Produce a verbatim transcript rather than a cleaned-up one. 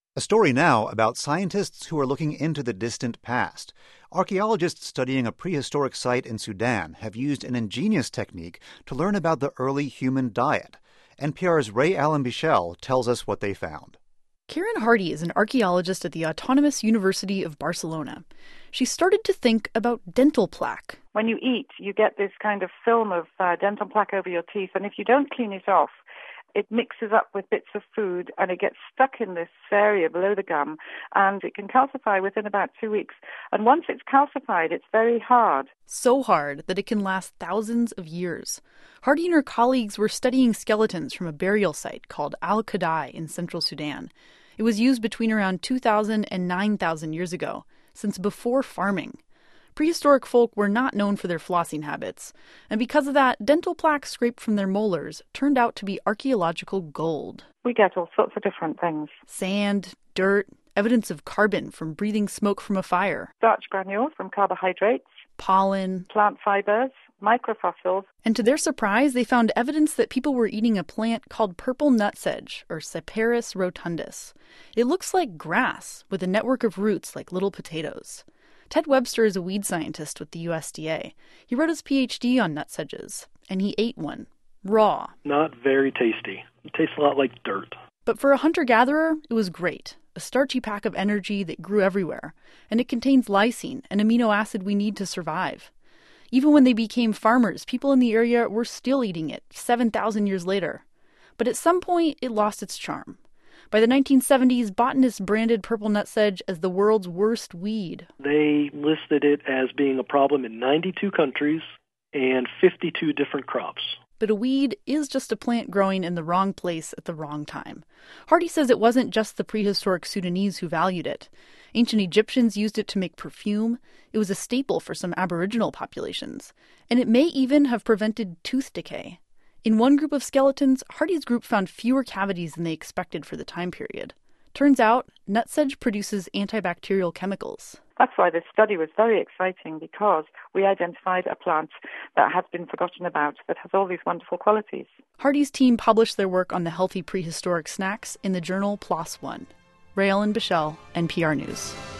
A story now about scientists who are looking into the distant past. Archaeologists studying a prehistoric site in Sudan have used an ingenious technique to learn about the early human diet. N P R's Rae-Ellen Bichell tells us what they found. Karen Hardy is an archaeologist at the Autonomous University of Barcelona. She started to think about dental plaque. When you eat, you get this kind of film of uh, dental plaque over your teeth, and if you don't clean it off, it mixes up with bits of food and it gets stuck in this area below the gum, and it can calcify within about two weeks. And once it's calcified, it's very hard. So hard that it can last thousands of years. Hardy and her colleagues were studying skeletons from a burial site called Al-Qadai in central Sudan. It was used between around two thousand and nine thousand years ago, since before farming. Prehistoric folk were not known for their flossing habits, and because of that, dental plaque scraped from their molars turned out to be archaeological gold. We get all sorts of different things. Sand, dirt, evidence of carbon from breathing smoke from a fire. Starch granules from carbohydrates. Pollen. Plant fibers. Microfossils. And to their surprise, they found evidence that people were eating a plant called purple nutsedge, or Cyperus rotundus. It looks like grass, with a network of roots like little potatoes. Ted Webster is a weed scientist with the U S D A. He wrote his P H D on nutsedges, and he ate one, raw. Not very tasty. It tastes a lot like dirt. But for a hunter-gatherer, it was great. A starchy pack of energy that grew everywhere, and it contains lysine, an amino acid we need to survive. Even when they became farmers, people in the area were still eating it seven thousand years later. But at some point, it lost its charm. By the nineteen seventies, botanists branded purple nutsedge as the world's worst weed. They listed it as being a problem in ninety-two countries and fifty-two different crops. But a weed is just a plant growing in the wrong place at the wrong time. Hardy says it wasn't just the prehistoric Sudanese who valued it. Ancient Egyptians used it to make perfume. It was a staple for some Aboriginal populations. And it may even have prevented tooth decay. In one group of skeletons, Hardy's group found fewer cavities than they expected for the time period. Turns out, nutsedge produces antibacterial chemicals. That's why this study was very exciting, because we identified a plant that has been forgotten about that has all these wonderful qualities. Hardy's team published their work on the healthy prehistoric snacks in the journal PLOS ONE. Rae-Ellen Bichell, N P R News.